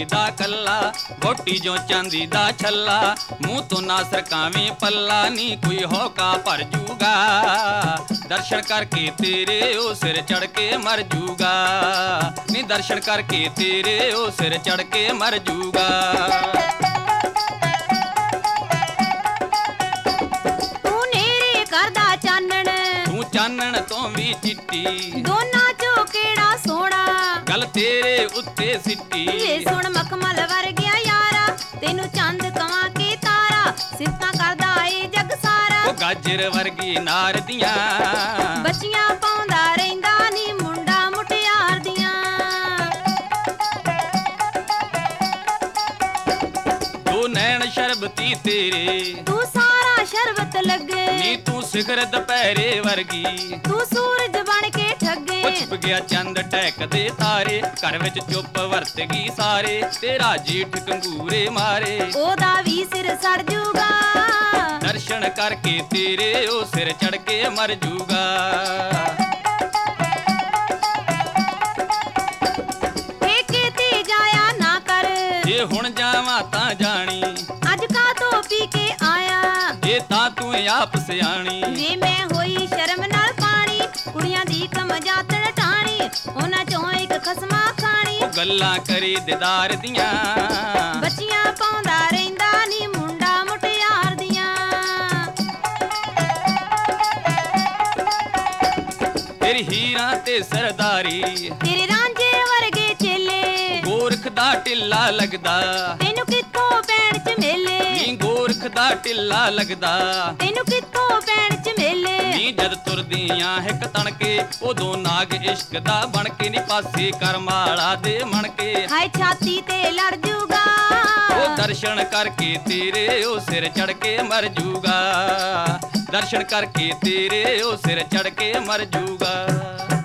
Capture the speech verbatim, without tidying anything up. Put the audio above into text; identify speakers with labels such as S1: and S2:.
S1: दा कल्ला, गोटी जो चांदी दा छल्ला, मुंह तो ना सरकावें पल्ला, नी कोई होका भर जूगा, दर्शन करके तेरे ओ सिर चढ़ के मर जूगा, नी दर्शन करके तेरे ओ सिर चढ़ के मर जूगा।
S2: तू नेरे करदा चानण,
S1: तू चानण तो भी चिट्टी,
S2: दोना चो केड़ा सोना,
S1: गल तेरे उत्ते सिट्टी।
S2: वे सुन मखमल वर्गिया यारा, तेनू चंद कवां के तारा, सिफतां करदा ए जग सारा।
S1: ओ गाजर वर्गी नार दियां,
S2: बच्चियां पाउंदा रहिंदा नी मुंडा मुटियार दियां।
S1: दो नैन शरबती तेरे,
S2: तू सारा शरबत लगे,
S1: नी तू सिखर दुपहरे वर्गी,
S2: तू सूरज बन के ठगे।
S1: ओ छुप गया चंद टहकदे तारे, घर विच चुप वरत गई सारे, तेरा जेठ कंगूरे मारे।
S2: ओदा भी सिर सड़ जूगा,
S1: दर्शन करके तेरे ओ सिर चढ़ के मर जूगा।
S2: ठेके ते जाया ना कर,
S1: जे हुण जावां तां जानी,
S2: अज का तो पी के आया,
S1: जे तां तू आप सियाणी।
S2: जे मैं होई शर्म नाल पानी, कुड़ियां दी कमजातड़ टाणी, उन्हां चों इक खसमा खानी।
S1: ओ गल्लां करी दिदार दियां,
S2: बच्चियां पाउंदा रहिंदा नी मुंडा मुटियार दियां।
S1: तेरी हीरां ते सरदारी,
S2: तेरे रांझे वर्गे चेले,
S1: गोरख दा टिल्ला लगदा,
S2: तेनू कित्थों पैण च मेले,
S1: नी गोरख दा टिल्ला लगदा।
S2: तेनू कित्थों पैण च मेले,
S1: नी जद तुरदियां हिक तणके, उदों नाग इश्क दा बन के, नी पासे करमाला दे मन के।
S2: हाय छाती ते लड़ जूगा,
S1: ओ दर्शन करके तेरे ओ सिर चढ़ के मर जूगा, दर्शन करके तेरे ओ सिर चढ़ के मर जूगा।